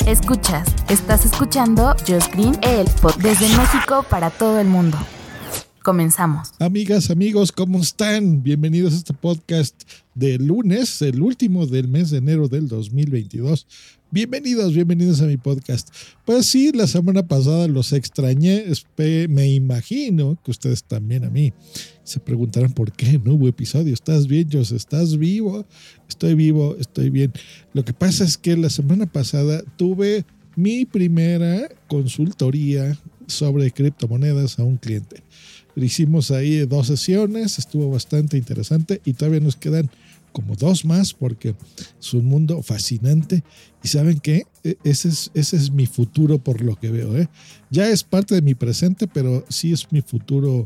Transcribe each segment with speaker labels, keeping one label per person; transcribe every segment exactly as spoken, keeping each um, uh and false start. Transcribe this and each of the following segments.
Speaker 1: Escuchas, estás escuchando Just Green, el podcast desde México para todo el mundo. Comenzamos.
Speaker 2: Amigas, amigos, ¿cómo están? Bienvenidos a este podcast de lunes, el último del mes de enero del dos mil veintidós. Bienvenidos, bienvenidos a mi podcast. Pues sí, la semana pasada los extrañé, me imagino que ustedes también a mí. Se preguntarán por qué no hubo episodio. ¿Estás bien, Jos? ¿Estás vivo? Estoy vivo, estoy bien. Lo que pasa es que la semana pasada tuve mi primera consultoría sobre criptomonedas a un cliente. Hicimos ahí dos sesiones, estuvo bastante interesante y todavía nos quedan como dos más porque es un mundo fascinante. Y ¿saben qué? Ese es, ese es mi futuro por lo que veo, ¿eh? Ya es parte de mi presente, pero sí es mi futuro.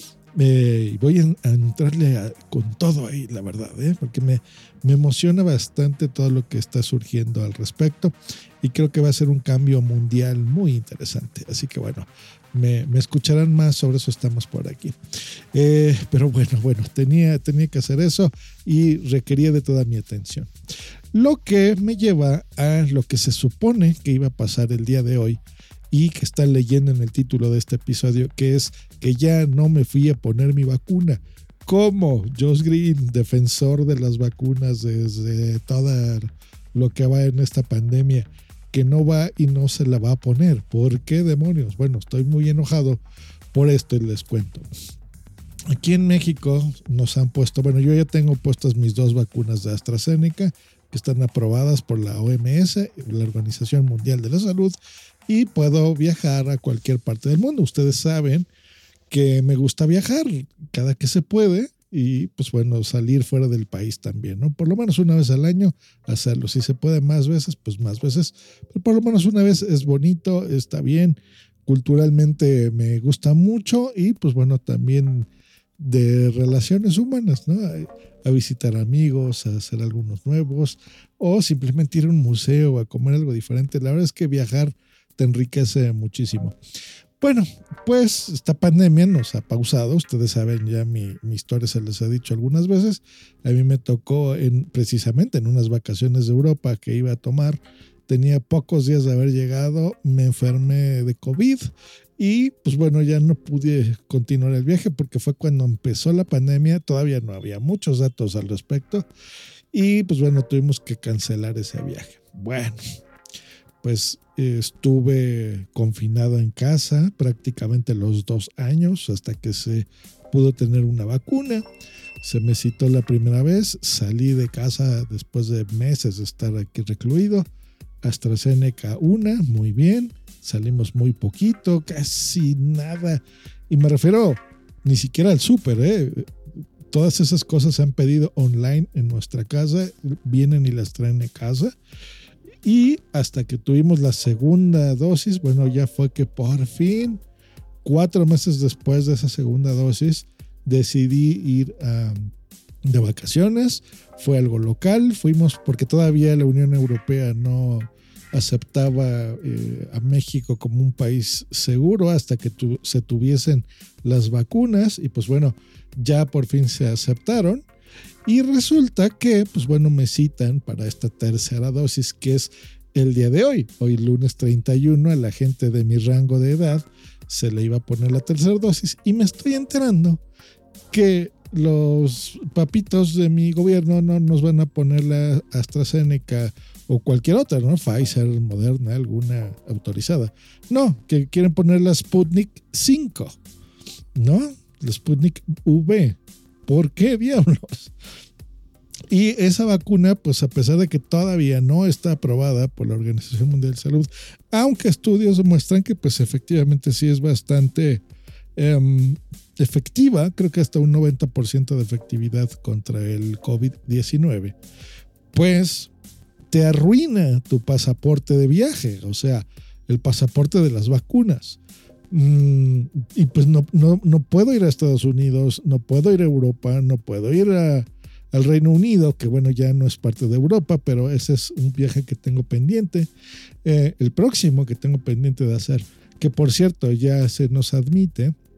Speaker 2: Eh, voy a, a entrarle a, con todo ahí, la verdad, ¿eh? Porque me, me emociona bastante todo lo que está surgiendo al respecto y creo que va a ser un cambio mundial muy interesante. Así que bueno, me, me escucharán más, sobre eso estamos por aquí. Eh, pero bueno, bueno, tenía, tenía que hacer eso y requería de toda mi atención. Lo que me lleva a lo que se supone que iba a pasar el día de hoy y que están leyendo en el título de este episodio, que es que ya no me fui a poner mi vacuna. ¿Cómo? Josh Green, defensor de las vacunas desde todo lo que va en esta pandemia, que no va y no se la va a poner. ¿Por qué demonios? Bueno, estoy muy enojado por esto y les cuento. Aquí en México nos han puesto, bueno, yo ya tengo puestas mis dos vacunas de AstraZeneca, que están aprobadas por la O M S, la Organización Mundial de la Salud, y puedo viajar a cualquier parte del mundo. Ustedes saben que me gusta viajar cada que se puede y pues bueno, salir fuera del país también, ¿no? Por lo menos una vez al año hacerlo. Si se puede más veces, pues más veces, pero por lo menos una vez es bonito, está bien, culturalmente me gusta mucho y pues bueno, también de relaciones humanas, ¿no? A, a visitar amigos, a hacer algunos nuevos o simplemente ir a un museo, a comer algo diferente. La verdad es que viajar te enriquece muchísimo. Bueno, pues esta pandemia nos ha pausado. Ustedes saben ya mi, mi historia, se les ha dicho algunas veces. A mí me tocó en, precisamente en unas vacaciones de Europa que iba a tomar. Tenía pocos días de haber llegado, me enfermé de COVID y pues bueno, ya no pude continuar el viaje porque fue cuando empezó la pandemia. Todavía no había muchos datos al respecto y pues bueno, tuvimos que cancelar ese viaje. Bueno, pues estuve confinado en casa prácticamente los dos años hasta que se pudo tener una vacuna. Se me citó la primera vez, salí de casa después de meses de estar aquí recluido. AstraZeneca una, muy bien, salimos muy poquito, casi nada. Y me refiero ni siquiera al súper, ¿eh? Todas esas cosas se han pedido online en nuestra casa, vienen y las traen a casa. Y hasta que tuvimos la segunda dosis, bueno, ya fue que por fin, cuatro meses después de esa segunda dosis, decidí ir a, de vacaciones. Fue algo local, fuimos porque todavía la Unión Europea no aceptaba eh, a México como un país seguro hasta que tu, se tuviesen las vacunas y pues bueno, ya por fin se aceptaron. Y resulta que, pues bueno, me citan para esta tercera dosis, que es el día de hoy. Hoy, lunes treinta y uno, a la gente de mi rango de edad se le iba a poner la tercera dosis. Y me estoy enterando que los papitos de mi gobierno no nos van a poner la AstraZeneca o cualquier otra, ¿no? Pfizer, Moderna, alguna autorizada. No, que quieren poner la Sputnik cinco, ¿no? La Sputnik V. ¿Por qué diablos? Y esa vacuna, pues a pesar de que todavía no está aprobada por la Organización Mundial de Salud, aunque estudios demuestran que pues efectivamente sí es bastante um, efectiva, creo que hasta un noventa por ciento de efectividad contra el COVID diecinueve, pues te arruina tu pasaporte de viaje, o sea, el pasaporte de las vacunas. Mm, y pues no, no, no puedo ir a Estados Unidos, no puedo ir a Europa, no puedo ir a, al Reino Unido, que bueno, ya no es parte de Europa, pero ese es un viaje que tengo pendiente. Eh, el próximo que tengo pendiente de hacer, que por cierto ya se nos admite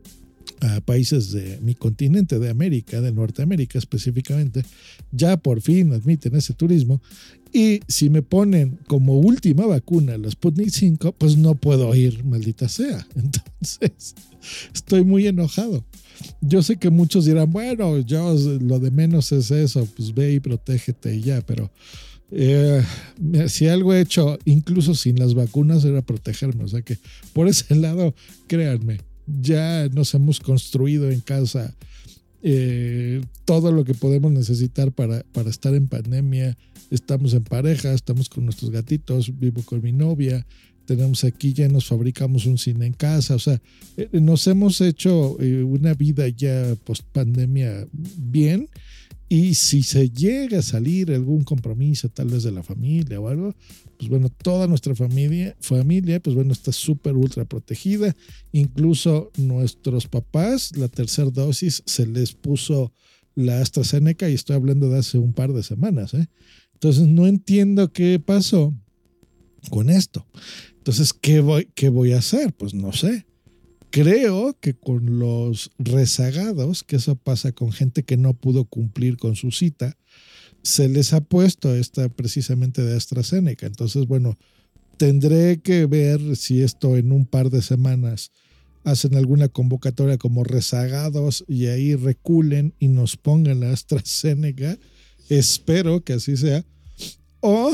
Speaker 2: a países de mi continente, de América, de Norteamérica específicamente, ya por fin admiten ese turismo. Y si me ponen como última vacuna la Sputnik cinco, pues no puedo ir, maldita sea. Entonces, estoy muy enojado. Yo sé que muchos dirán, bueno, yo lo de menos es eso, pues ve y protégete y ya, pero eh, si algo he hecho, incluso sin las vacunas, era protegerme. O sea que por ese lado, créanme, ya nos hemos construido en casa eh, todo lo que podemos necesitar para, para estar en pandemia. Estamos en pareja, estamos con nuestros gatitos, vivo con mi novia, tenemos aquí, ya nos fabricamos un cine en casa. O sea, eh, nos hemos hecho eh, una vida ya post pandemia bien. Y si se llega a salir algún compromiso, tal vez de la familia o algo, pues bueno, toda nuestra familia, familia pues bueno, está súper ultra protegida. Incluso nuestros papás, la tercera dosis se les puso la AstraZeneca, y estoy hablando de hace un par de semanas, ¿eh? Entonces no entiendo qué pasó con esto. Entonces, ¿qué voy, qué voy a hacer? Pues no sé. Creo que con los rezagados, que eso pasa con gente que no pudo cumplir con su cita, se les ha puesto esta precisamente de AstraZeneca. Entonces, bueno, tendré que ver si esto en un par de semanas hacen alguna convocatoria como rezagados y ahí reculen y nos pongan la AstraZeneca. Espero que así sea. O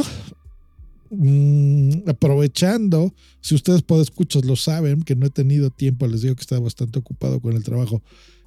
Speaker 2: Mm, aprovechando, si ustedes podescuchas lo saben, que no he tenido tiempo, les digo que estaba bastante ocupado con el trabajo,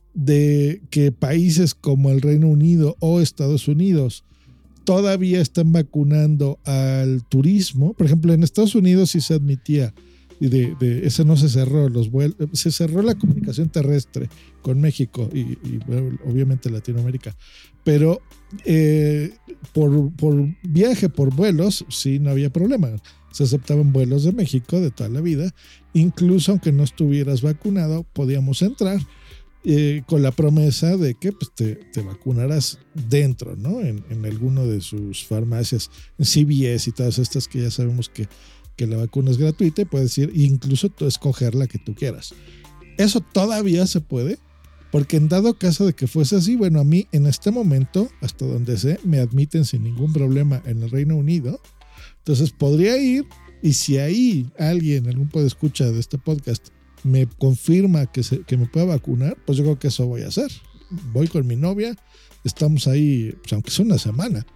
Speaker 2: de que países como el Reino Unido o Estados Unidos todavía están vacunando al turismo. Por ejemplo, en Estados Unidos sí se admitía, y de, de ese no se cerró los vuelos, se cerró la comunicación terrestre con México y, y bueno, obviamente Latinoamérica, pero eh, por, por viaje, por vuelos, sí no había problema. Se aceptaban vuelos de México de toda la vida, incluso aunque no estuvieras vacunado, podíamos entrar eh, con la promesa de que pues, te, te vacunarás dentro, ¿no? En, en alguno de sus farmacias, en C V S y todas estas que ya sabemos que que la vacuna es gratuita y puedes ir, incluso tú escoger la que tú quieras. Eso todavía se puede, porque en dado caso de que fuese así, bueno, a mí en este momento, hasta donde sé, me admiten sin ningún problema en el Reino Unido. Entonces podría ir, y si ahí alguien, algún podescucha de este podcast, me confirma que, se, que me pueda vacunar, pues yo creo que eso voy a hacer. Voy con mi novia, estamos ahí, pues aunque sea una semana.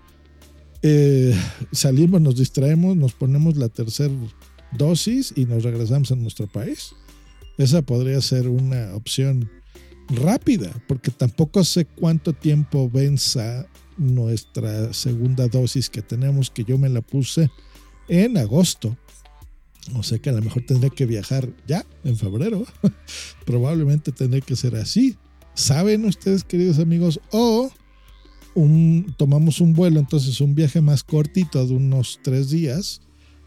Speaker 2: Eh, salimos, nos distraemos, nos ponemos la tercera dosis y nos regresamos a nuestro país. Esa podría ser una opción rápida, porque tampoco sé cuánto tiempo venza nuestra segunda dosis que tenemos, que yo me la puse en agosto. O sea que a lo mejor tendré que viajar ya en febrero. Probablemente tendré que ser así. ¿Saben ustedes, queridos amigos? O Un, tomamos un vuelo, entonces un viaje más cortito de unos tres días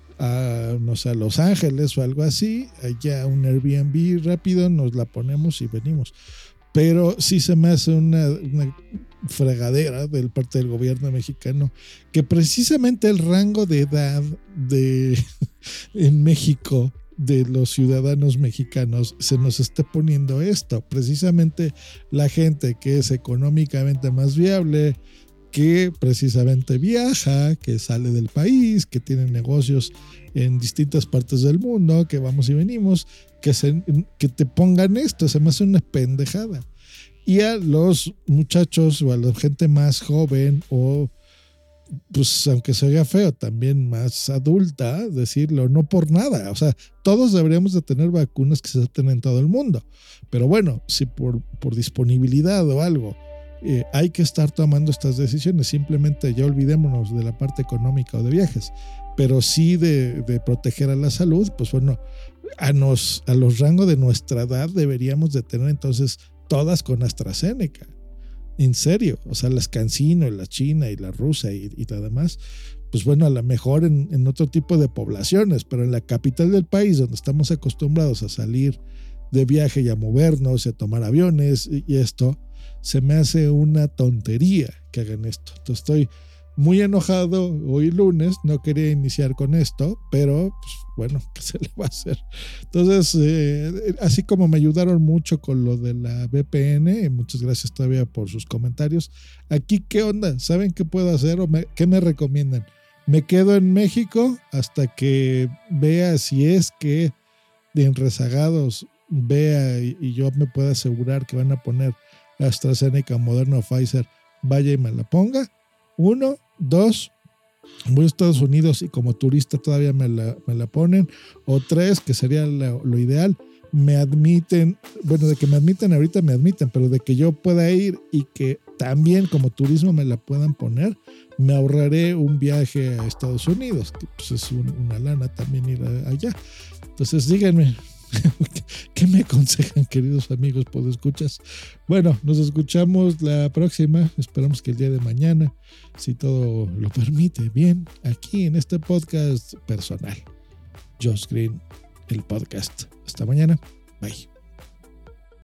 Speaker 2: a, no sé, a Los Ángeles o algo así, allá un Airbnb rápido, nos la ponemos y venimos. Pero sí se me hace una, una fregadera del parte del gobierno mexicano que precisamente el rango de edad de en México de los ciudadanos mexicanos se nos está poniendo esto, precisamente la gente que es económicamente más viable, que precisamente viaja, que sale del país, que tiene negocios en distintas partes del mundo, que vamos y venimos, que, se, que te pongan esto, se me hace una pendejada. Y a los muchachos o a la gente más joven o pues aunque se oiga feo, también más adulta, decirlo, no por nada, o sea, todos deberíamos de tener vacunas que se acepten en todo el mundo, pero bueno, si por, por disponibilidad o algo eh, hay que estar tomando estas decisiones, simplemente ya olvidémonos de la parte económica o de viajes, pero sí de, de proteger a la salud, pues bueno, a, nos, a los rangos de nuestra edad deberíamos de tener entonces todas con AstraZeneca. En serio, o sea, las CanSino, la china y la rusa y, y lo demás, pues bueno, a lo mejor en, en otro tipo de poblaciones, pero en la capital del país, donde estamos acostumbrados a salir de viaje y a movernos y a tomar aviones y, y esto, se me hace una tontería que hagan esto. Entonces estoy muy enojado hoy lunes, no quería iniciar con esto, pero pues, bueno, ¿qué se le va a hacer? Entonces, eh, así como me ayudaron mucho con lo de la V P N, muchas gracias todavía por sus comentarios. Aquí, ¿qué onda? ¿Saben qué puedo hacer o me, qué me recomiendan? Me quedo en México hasta que vea si es que en rezagados vea y, y yo me pueda asegurar que van a poner AstraZeneca, Moderna o Pfizer, vaya y me la ponga. Uno, dos, voy a Estados Unidos y como turista todavía me la, me la ponen. O tres, que sería lo, lo ideal, me admiten, bueno, de que me admiten ahorita me admiten, pero de que yo pueda ir y que también como turismo me la puedan poner, me ahorraré un viaje a Estados Unidos, que pues es un, una lana también ir a, allá. Entonces díganme, ¿qué me aconsejan, queridos amigos podescuchas? Bueno, nos escuchamos la próxima, esperamos que el día de mañana, si todo lo permite, bien, aquí en este podcast personal, Josh Green, el podcast. Hasta mañana, bye.